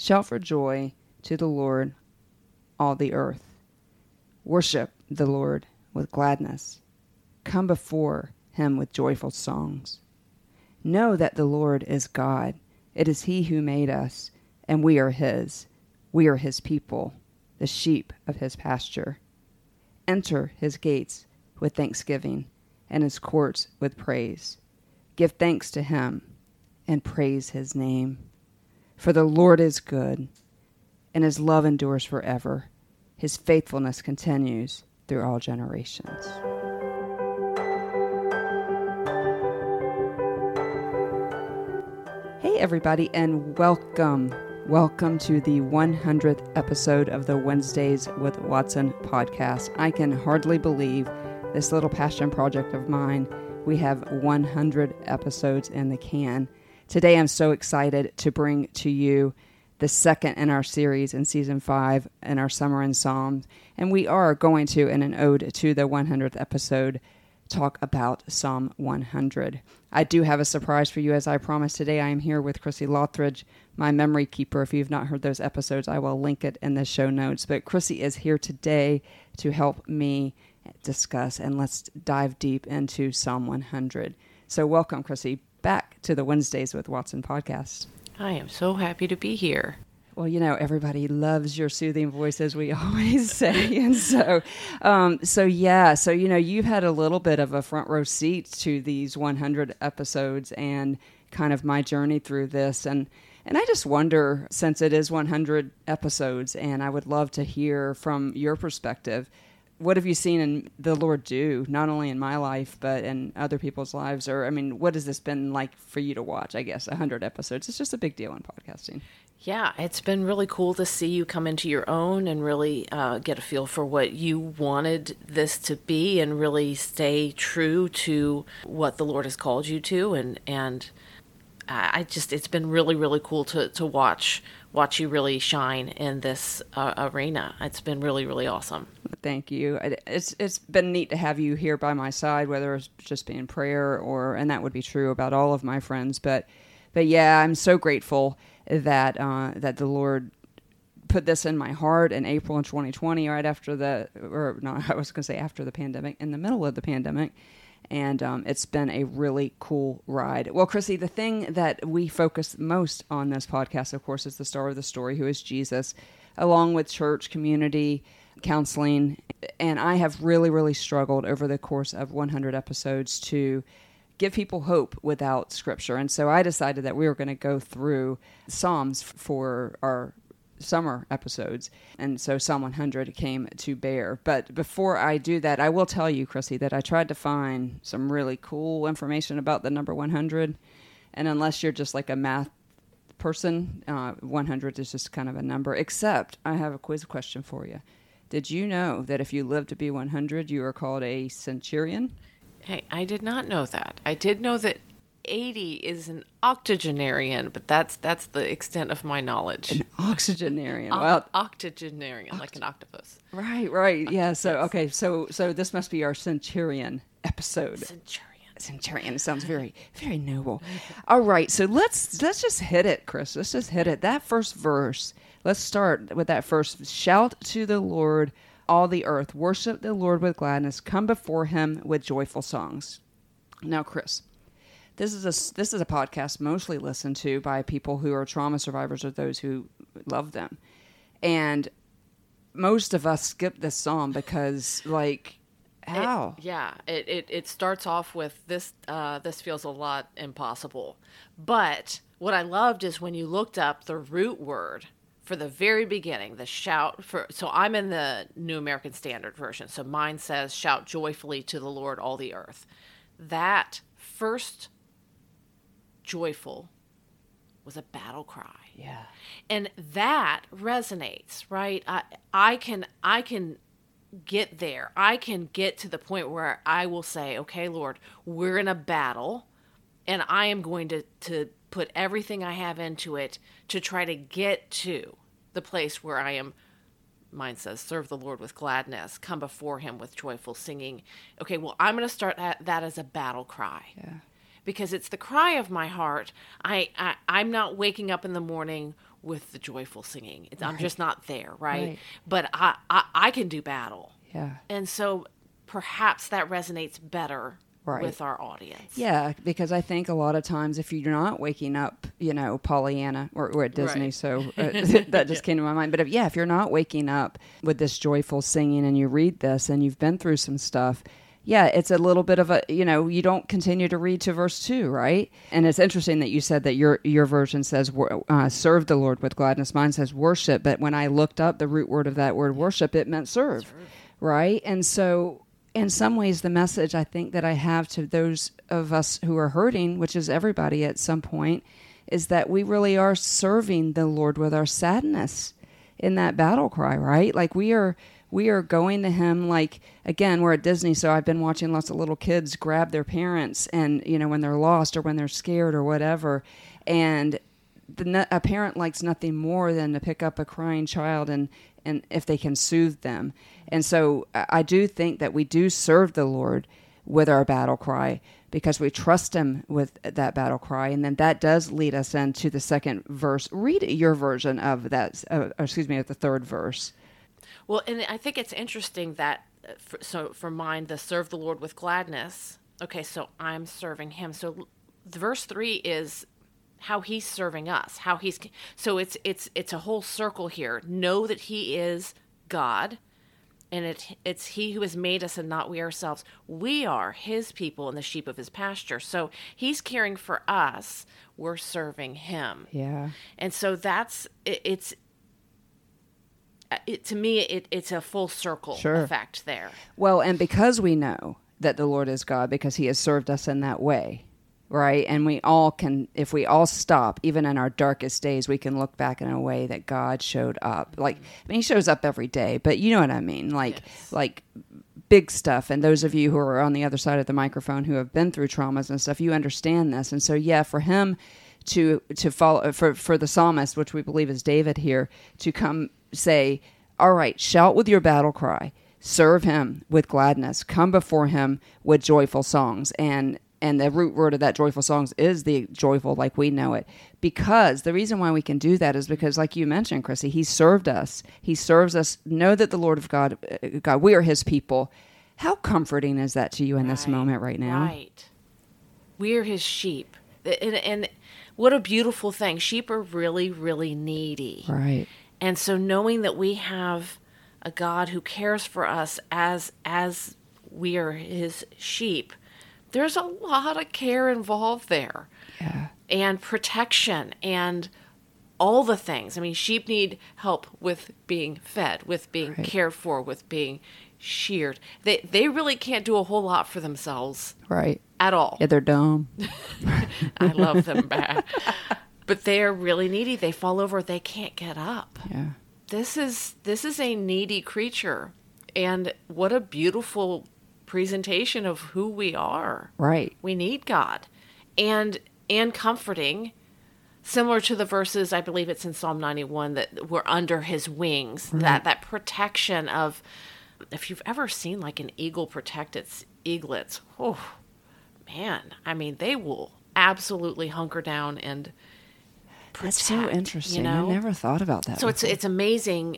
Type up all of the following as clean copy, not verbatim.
Shout for joy to the Lord, all the earth. Worship the Lord with gladness. Come before him with joyful songs. Know that the Lord is God. It is he who made us, and we are his. We are his people, the sheep of his pasture. Enter his gates with thanksgiving, and his courts with praise. Give thanks to him, and praise his name. For the Lord is good, and his love endures forever. His faithfulness continues through all generations. Hey, everybody, and welcome. Welcome to the 100th episode of the Wednesdays with Watson podcast. I can hardly believe this little passion project of mine. We have 100 episodes in the can. Today, I'm so excited to bring to you the second in our series in Season 5 in our Summer in Psalms. And we are going to, in an ode to the 100th episode, talk about Psalm 100. I do have a surprise for you, as I promised today. I am here with Chrissy Lothridge, my memory keeper. If you've not heard those episodes, I will link it in the show notes. But Chrissy is here today to help me discuss, and let's dive deep into Psalm 100. So welcome, Chrissy, back to the Wednesdays with Watson podcast. I am so happy to be here. Well, you know, everybody loves your soothing voice, as we always say. And so, you know, you've had a little bit of a front row seat to these 100 episodes and kind of my journey through this. And I just wonder, since it is 100 episodes, and I would love to hear from your perspective, what have you seen in the Lord do, not only in my life, but in other people's lives? Or, I mean, what has this been like for you to watch? I guess 100 episodes. It's just a big deal in podcasting. Yeah, it's been really cool to see you come into your own and really get a feel for what you wanted this to be and really stay true to what the Lord has called you to. And it's been really, really cool to watch you really shine in this arena. It's been really, really awesome. Thank you. It's been neat to have you here by my side, whether it's just being prayer and that would be true about all of my friends. But yeah, I'm so grateful that the Lord put this in my heart in April of 2020, right after after the pandemic, in the middle of the pandemic. And it's been a really cool ride. Well, Chrissy, the thing that we focus most on this podcast, of course, is the star of the story, who is Jesus, along with church, community, counseling. And I have really, really struggled over the course of 100 episodes to give people hope without Scripture. And so I decided that we were going to go through Psalms for our summer episodes. And so Psalm 100 came to bear. But before I do that, I will tell you, Chrissy, that I tried to find some really cool information about the number 100. And unless you're just like a math person, 100 is just kind of a number. Except I have a quiz question for you. Did you know that if you live to be 100, you are called a centurion? Hey, I did not know that. I did know that 80 is an octogenarian, but that's the extent of my knowledge. An octogenarian. Octogenarian, like an octopus. Right. Yeah. So okay. So this must be our centurion episode. Centurion. It sounds very, very noble. All right. So let's just hit it, Chris. Let's just hit it. That first verse. Let's start with that first. Shout to the Lord, all the earth. Worship the Lord with gladness. Come before him with joyful songs. Now, Chris, this is a podcast mostly listened to by people who are trauma survivors or those who love them. And most of us skip this psalm because, like, how? It starts off with this. This feels a lot impossible. But what I loved is when you looked up the root word for the very beginning, the shout. So I'm in the New American Standard Version. So mine says, "Shout joyfully to the Lord, all the earth." That first joyful was a battle cry. Yeah. And that resonates, right? I can get there. I can get to the point where I will say, okay, Lord, we're in a battle and I am going to put everything I have into it to try to get to the place where I am. Mine says, serve the Lord with gladness, come before him with joyful singing. Okay, well, I'm going to start that as a battle cry. Yeah. because it's the cry of my heart. I'm not waking up in the morning with the joyful singing. I'm just not there, right? But I can do battle. Yeah. And so perhaps that resonates better Right. with our audience. Yeah, because I think a lot of times if you're not waking up, Pollyanna, or we're at Disney, Right. so that just came to my mind. But if you're not waking up with this joyful singing and you read this and you've been through some stuff, yeah, it's a little bit of a, you don't continue to read to verse 2, right? And it's interesting that you said that your version says, serve the Lord with gladness. Mine says worship. But when I looked up the root word of that word worship, it meant serve. Right? And so in some ways, the message I think that I have to those of us who are hurting, which is everybody at some point, is that we really are serving the Lord with our sadness in that battle cry, right? Like we are going to him, like, again, we're at Disney, so I've been watching lots of little kids grab their parents and, when they're lost or when they're scared or whatever. And a parent likes nothing more than to pick up a crying child and if they can soothe them. And so I do think that we do serve the Lord with our battle cry because we trust him with that battle cry. And then that does lead us into the second verse. Read your version of that, of the third verse. Well, and I think it's interesting that, for mine, the serve the Lord with gladness. Okay, so I'm serving him. So verse 3 is how he's serving us, so it's a whole circle here. Know that he is God, and it's he who has made us and not we ourselves. We are his people and the sheep of his pasture. So he's caring for us. We're serving him. Yeah. And so that's it's to me it's a full circle effect there. Well, and because we know that the Lord is God, because he has served us in that way. Right. And we all can, if we all stop, even in our darkest days, we can look back in a way that God showed up. Like, he shows up every day, but you know what I mean? Like big stuff. And those of you who are on the other side of the microphone who have been through traumas and stuff, you understand this. And so, yeah, for him to follow, for the psalmist, which we believe is David here, to come say, all right, shout with your battle cry, serve him with gladness, come before him with joyful songs. And the root word of that joyful songs is the joyful like we know it. Because the reason why we can do that is because, like you mentioned, Chrissy, he served us. He serves us. Know that the Lord of God, we are his people. How comforting is that to you in this moment right now? Right. We are his sheep. And what a beautiful thing. Sheep are really, really needy. Right. And so knowing that we have a God who cares for us as we are his sheep, there's a lot of care involved there. Yeah. And protection and all the things. I mean, sheep need help with being fed, with being cared for, with being sheared. They really can't do a whole lot for themselves. Right. At all. Yeah, they're dumb. I love them bad. But they're really needy. They fall over. They can't get up. Yeah. This is a needy creature. And what a beautiful presentation of who we are. Right. We need God. And comforting, similar to the verses, I believe it's in Psalm 91, that we're under his wings, that protection of, if you've ever seen like an eagle protect its eaglets, oh man, I mean, they will absolutely hunker down and protect. That's so interesting. I never thought about that. So it's amazing.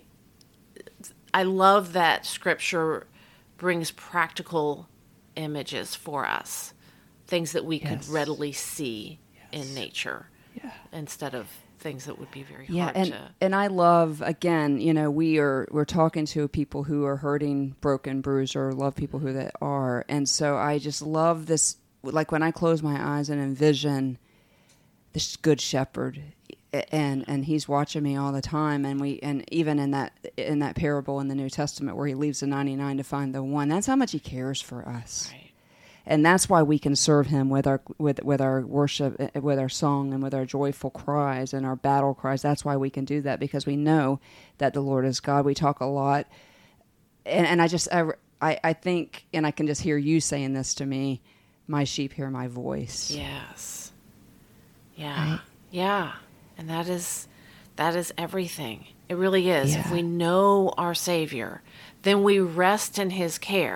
I love that Scripture brings practical images for us, things that we could readily see in nature, instead of things that would be very hard to. And I love, again, we're talking to people who are hurting, broken, bruised, or love people who that are, and so I just love this. Like when I close my eyes and envision this good shepherd, and he's watching me all the time, and even in that parable in the New Testament where he leaves the 99 to find the one, that's how much he cares for us. Right. And that's why we can serve him with our worship, with our song, and with our joyful cries and our battle cries. That's why we can do that, because we know that the Lord is God. We talk a lot, and I think, and I can just hear you saying this to me, my sheep hear my voice. Yes. Yeah. Right? Yeah. And that is everything. It really is. Yeah. If we know our Savior, then we rest in his care.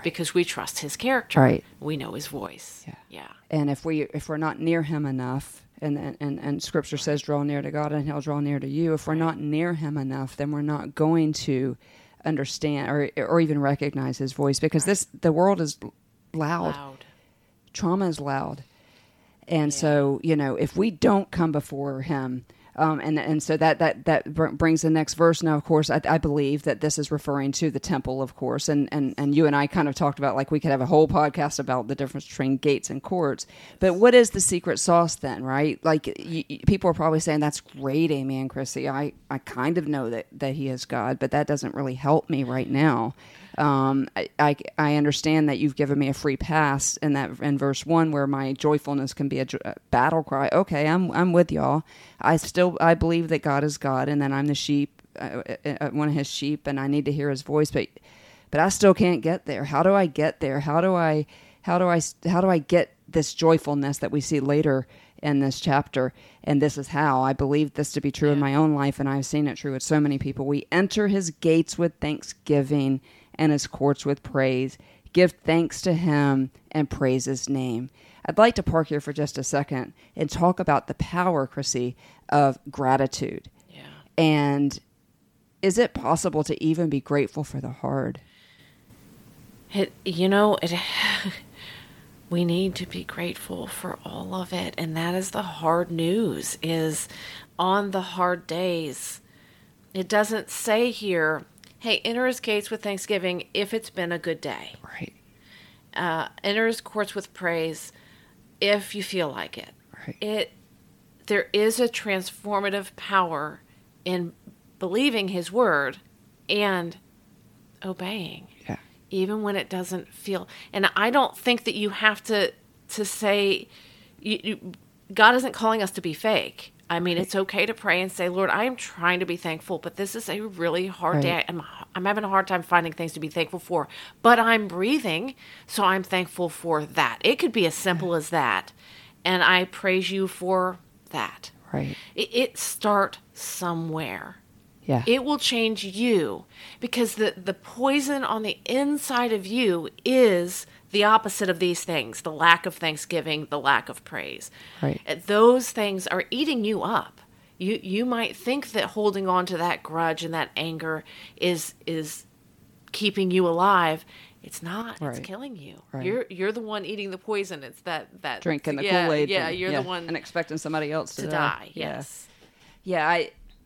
because we trust his character. Right. We know his voice. Yeah. And if we're not near him enough, and Scripture says, draw near to God and he'll draw near to you. If we're not near him enough, then we're not going to understand or even recognize his voice, because the world is loud. Trauma is loud. And so, if we don't come before him, and so that brings the next verse. Now, of course, I believe that this is referring to the temple, of course, and you and I kind of talked about, like, we could have a whole podcast about the difference between gates and courts. But what is the secret sauce then, right? Like, people are probably saying, that's great, Amy and Chrissy. I kind of know that he is God, but that doesn't really help me right now. I understand that you've given me a free pass in verse 1, where my joyfulness can be a battle cry. Okay, I'm with y'all. I believe that God is God, and that I'm the sheep, one of his sheep, and I need to hear his voice. But I still can't get there. How do I get there? How do I get this joyfulness that we see later in this chapter? And this is how I believe this to be true in my own life, and I've seen it true with so many people. We enter his gates with thanksgiving and his courts with praise. Give thanks to him and praise his name. I'd like to park here for just a second and talk about the power, Chrissy, of gratitude. Yeah. And is it possible to even be grateful for the hard? We need to be grateful for all of it. And that is the hard news, is on the hard days. It doesn't say here, hey, enter his gates with thanksgiving if it's been a good day. Right. Enter his courts with praise if you feel like it. Right. There is a transformative power in believing his word and obeying. Yeah. Even when it doesn't feel. And I don't think that you have to say, God isn't calling us to be fake. I mean, it's okay to pray and say, Lord, I am trying to be thankful, but this is a really hard day. I'm having a hard time finding things to be thankful for, but I'm breathing, so I'm thankful for that. It could be as simple as that, and I praise you for that. Right. It start somewhere. Yeah. It will change you, because the poison on the inside of you is the opposite of these things: the lack of thanksgiving, the lack of praise. Right. Those things are eating you up. You might think that holding on to that grudge and that anger is keeping you alive. It's not. Right. It's killing you. Right. You're the one eating the poison. It's that drinking the Kool-Aid. Yeah, you're the one and expecting somebody else to die. Yes. Yeah.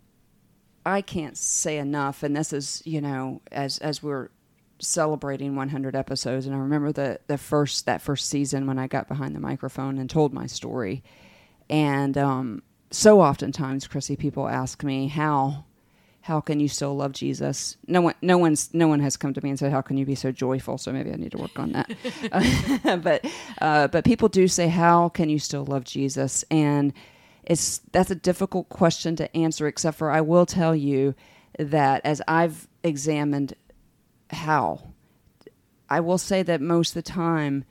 I can't say enough, and this is, as we're celebrating 100 episodes, and I remember that first season when I got behind the microphone and told my story, and so oftentimes, Chrissy, people ask me, how can you still love Jesus? No one has come to me and said, how can you be so joyful? So maybe I need to work on that. But people do say, how can you still love Jesus? And that's a difficult question to answer, except for I will tell you that as I've examined how, I will say that most of the time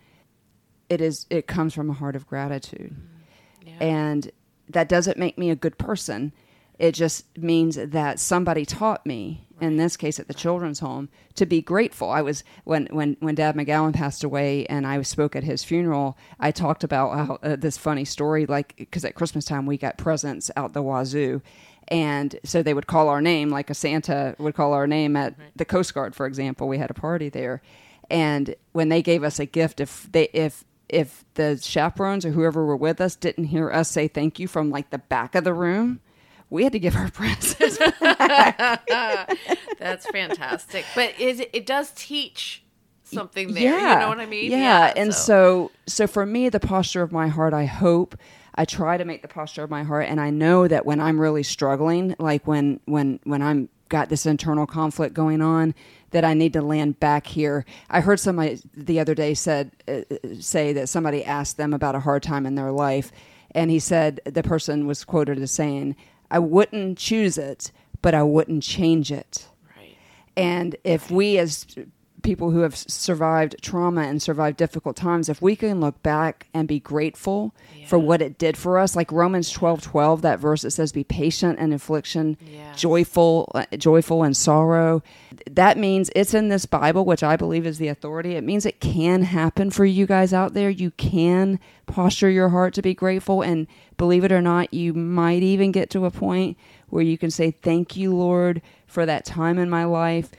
it comes from a heart of gratitude. Yeah. And that doesn't make me a good person. It just means that somebody taught me, in this case at the children's home, to be grateful. I was when Dad McGowan passed away, and I spoke at his funeral. I talked about how, this funny story, like, because at Christmas time we got presents out the wazoo, and so they would call our name, like a Santa would call our name at the Coast Guard, for example. We had a party there, and when they gave us a gift, if the chaperones or whoever were with us didn't hear us say thank you from like the back of the room, we had to give our presents back. That's fantastic. But it does teach something there. Yeah. You know what I mean? Yeah. And so for me, the posture of my heart, I try to make the posture of my heart. And I know that when I'm really struggling, like when I'm got this internal conflict going on, that I need to land back here. I heard somebody the other day say that somebody asked them about a hard time in their life. And he said, the person was quoted as saying, I wouldn't choose it, but I wouldn't change it. Right. And if we as people who have survived trauma and survived difficult times, if we can look back and be grateful for what it did for us, like Romans 12:12, that verse that says, be patient in affliction, joyful in sorrow. That means it's in this Bible, which I believe is the authority. It means it can happen for you guys out there. You can posture your heart to be grateful, and believe it or not, you might even get to a point where you can say, thank you, Lord, for that time in my life.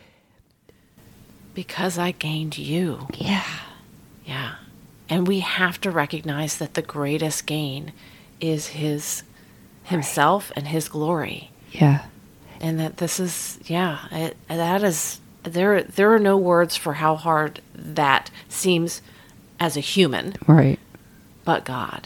Because I gained you. Yeah. Yeah. And we have to recognize that the greatest gain is himself and his glory. Yeah. And that this is, that is, there are no words for how hard that seems as a human. Right. But God.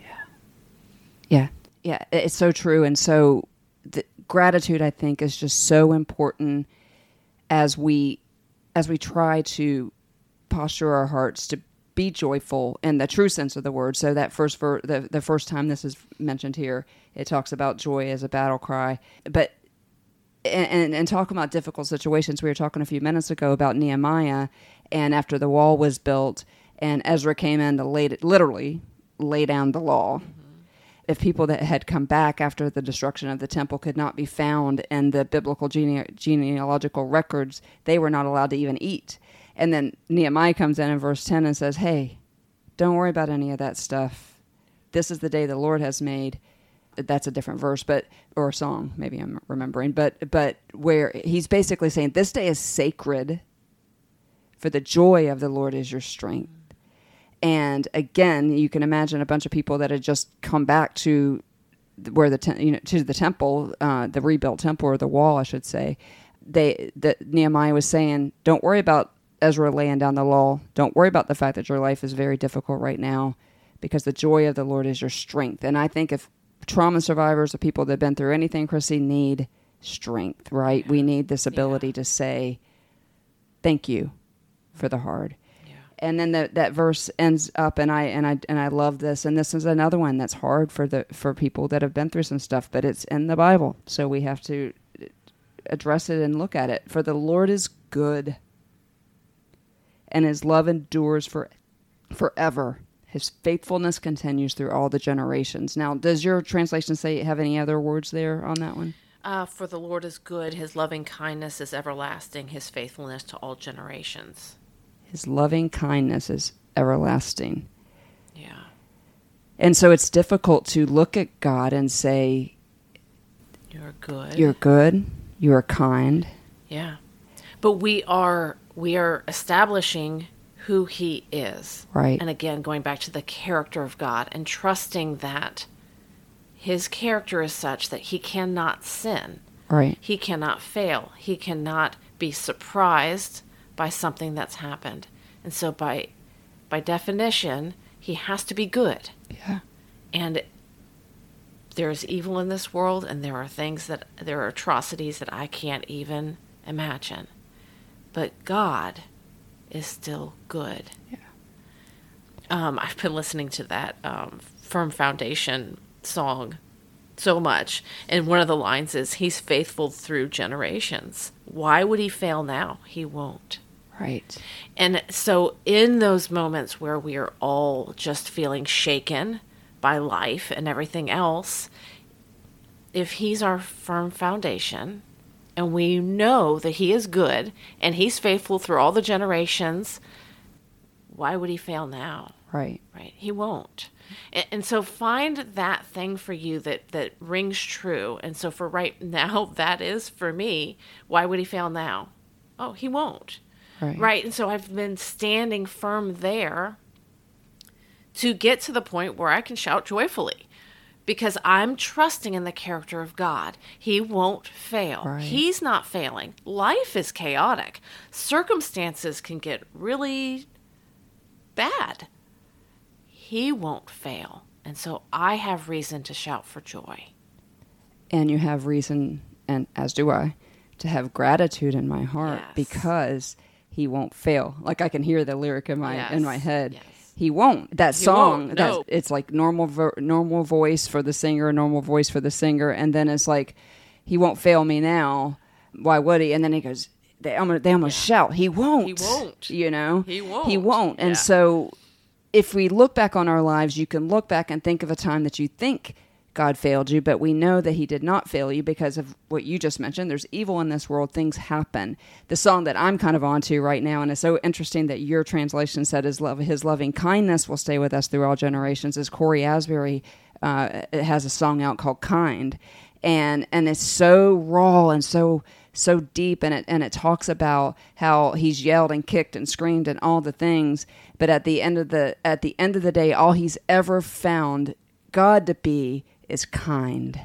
Yeah. Yeah. It's so true. And so gratitude, I think, is just so important as we try to posture our hearts to be joyful in the true sense of the word. So that the first time this is mentioned here, it talks about joy as a battle cry. But and talking about difficult situations, we were talking a few minutes ago about Nehemiah, and after the wall was built, and Ezra came in to literally lay down the law. If people that had come back after the destruction of the temple could not be found in the biblical genealogical records, they were not allowed to even eat. And then Nehemiah comes in verse 10 and says, hey, don't worry about any of that stuff. This is the day the Lord has made. That's a different verse, or a song, maybe I'm remembering. But where he's basically saying, this day is sacred, for the joy of the Lord is your strength. And again, you can imagine a bunch of people that had just come back to where to the temple, the rebuilt temple, or the wall, I should say. Nehemiah was saying, don't worry about Ezra laying down the law. Don't worry about the fact that your life is very difficult right now, because the joy of the Lord is your strength. And I think if trauma survivors, the people that have been through anything, Chrissy, need strength, right? We need this ability to say, thank you for the hard. And then that verse ends up, and I love this. And this is another one that's hard for people that have been through some stuff, but it's in the Bible, so we have to address it and look at it. For the Lord is good, and his love endures forever. His faithfulness continues through all the generations. Now, does your translation have any other words there on that one? For the Lord is good, his loving kindness is everlasting, his faithfulness to all generations. His loving kindness is everlasting. Yeah. And so it's difficult to look at God and say, you're good. You're good. You are kind. Yeah. But we are establishing who he is. Right. And again, going back to the character of God and trusting that his character is such that he cannot sin. Right. He cannot fail. He cannot be surprised by something that's happened. And so by definition, he has to be good. Yeah. And there's evil in this world, and there are atrocities that I can't even imagine. But God is still good. Yeah. I've been listening to that Firm Foundation song so much, and one of the lines is, he's faithful through generations. Why would he fail now? He won't. Right. And so in those moments where we are all just feeling shaken by life and everything else, if he's our firm foundation and we know that he is good and he's faithful through all the generations, why would he fail now? Right. Right. He won't. And so find that thing for you that rings true. And so for right now, that is for me, why would he fail now? Oh, he won't. Right. And so I've been standing firm there to get to the point where I can shout joyfully, because I'm trusting in the character of God. He won't fail. Right. He's not failing. Life is chaotic. Circumstances can get really bad. He won't fail. And so I have reason to shout for joy. And you have reason, and as do I, to have gratitude in my heart, Yes. because he won't fail. Like I can hear the lyric in my head. Yes. He won't. That song, won't, no. It's like normal voice for the singer, normal voice for the singer, and then it's like, he won't fail me now. Why would he? And then he goes, they almost shout, he won't. He won't. You know? He won't. He won't. And Yeah. so if we look back on our lives, you can look back and think of a time that you think God failed you, but we know that he did not fail you because of what you just mentioned. There's evil in this world. Things happen. The song that I'm kind of onto right now, and it's so interesting that your translation said his loving kindness will stay with us through all generations, is Corey Asbury has a song out called Kind. And it's so raw and so deep, and it talks about how he's yelled and kicked and screamed and all the things, but at the end of the day, all he's ever found God to be is kind.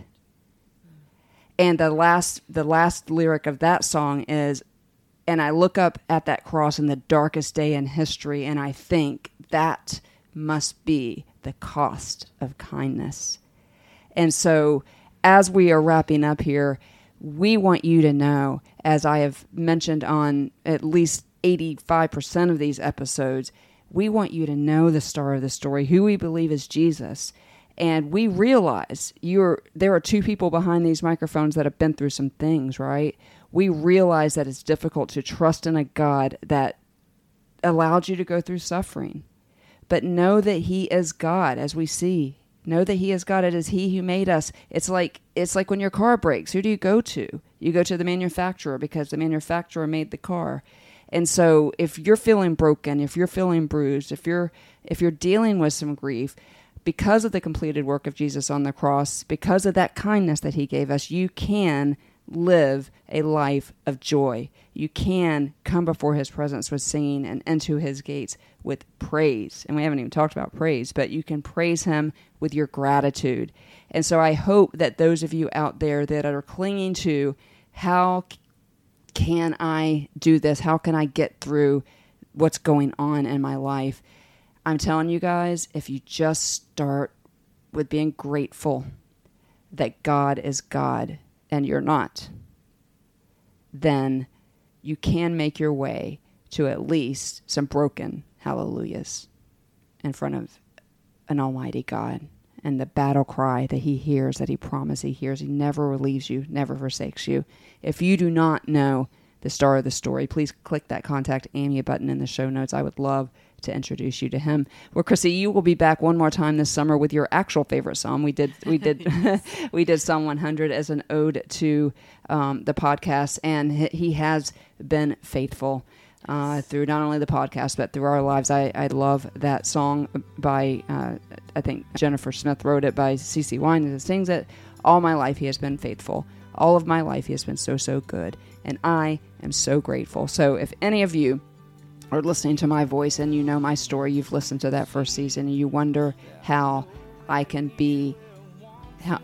And the last lyric of that song is, and I look up at that cross in the darkest day in history, and I think that must be the cost of kindness. And so as we are wrapping up here, we want you to know, as I have mentioned on at least 85% of these episodes, we want you to know the star of the story, who we believe is Jesus. And we realize there are two people behind these microphones that have been through some things, right? We realize that it's difficult to trust in a God that allowed you to go through suffering. But know that he is God, as we see. Know that he is God. It is he who made us. It's like when your car breaks. Who do you go to? You go to the manufacturer because the manufacturer made the car. And so if you're feeling broken, if you're feeling bruised, if you're dealing with some grief, because of the completed work of Jesus on the cross, because of that kindness that he gave us, you can live a life of joy. You can come before his presence with singing and into his gates with praise. And we haven't even talked about praise, but you can praise him with your gratitude. And so I hope that those of you out there that are clinging to, how can I do this? How can I get through what's going on in my life? I'm telling you guys, if you just start with being grateful that God is God and you're not, then you can make your way to at least some broken hallelujahs in front of an almighty God. And the battle cry that he hears, that he promised he hears, he never leaves you, never forsakes you. If you do not know the star of the story, please click that Contact Amy button in the show notes. I would love to introduce you to him. Well, Chrissy, you will be back one more time this summer with your actual favorite psalm. We did we did Psalm 100 as an ode to the podcast, and he has been faithful through not only the podcast but through our lives. I love that song by I think Jennifer Smith wrote it, by CeCe Winans. It sings it. All my life he has been faithful. All of my life he has been so good, and I am so grateful. So if any of you are listening to my voice and you know my story, you've listened to that first season, and you wonder how I can be, how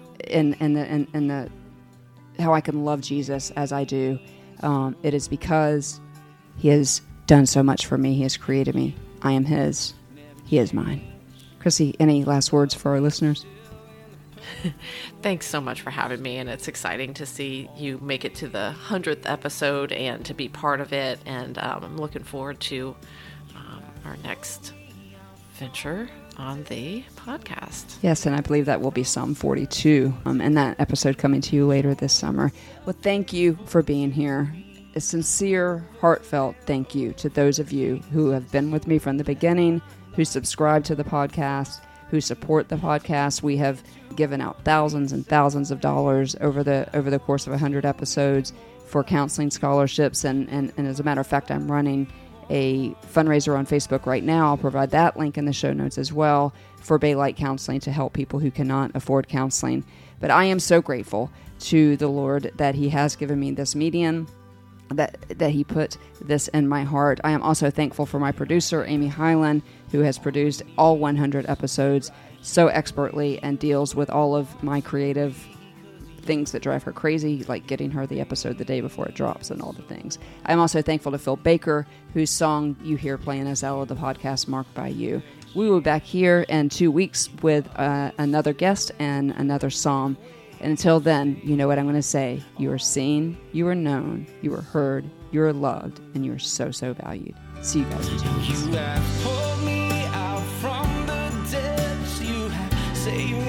I can love Jesus as I do, it is because he has done so much for me. He has created me. I am his. He is mine. Chrissy, any last words for our listeners? Thanks so much for having me, and it's exciting to see you make it to the 100th episode and to be part of it, and I'm looking forward to our next venture on the podcast. Yes, and I believe that will be Psalm 42, and that episode coming to you later this summer. Well, thank you for being here. A sincere, heartfelt thank you to those of you who have been with me from the beginning, who subscribe to the podcast, who support the podcast. We have given out thousands and thousands of dollars over the course of 100 episodes for counseling scholarships, and as a matter of fact, I'm running a fundraiser on Facebook right now. I'll provide that link in the show notes as well, for Baylight Counseling, to help people who cannot afford counseling. But I am so grateful to the Lord that he has given me this medium, that he put this in my heart. I am also thankful for my producer, Amy Hyland, who has produced all 100 episodes so expertly and deals with all of my creative things that drive her crazy, like getting her the episode the day before it drops and all the things. I'm also thankful to Phil Baker, whose song you hear playing as Ella, the podcast Marked by You. We will be back here in 2 weeks with another guest and another psalm. And until then, you know what I'm going to say. You are seen, you are known, you are heard, you are loved, and you are so valued. See you guys in 2 weeks. You have pulled me out from the depths. You have saved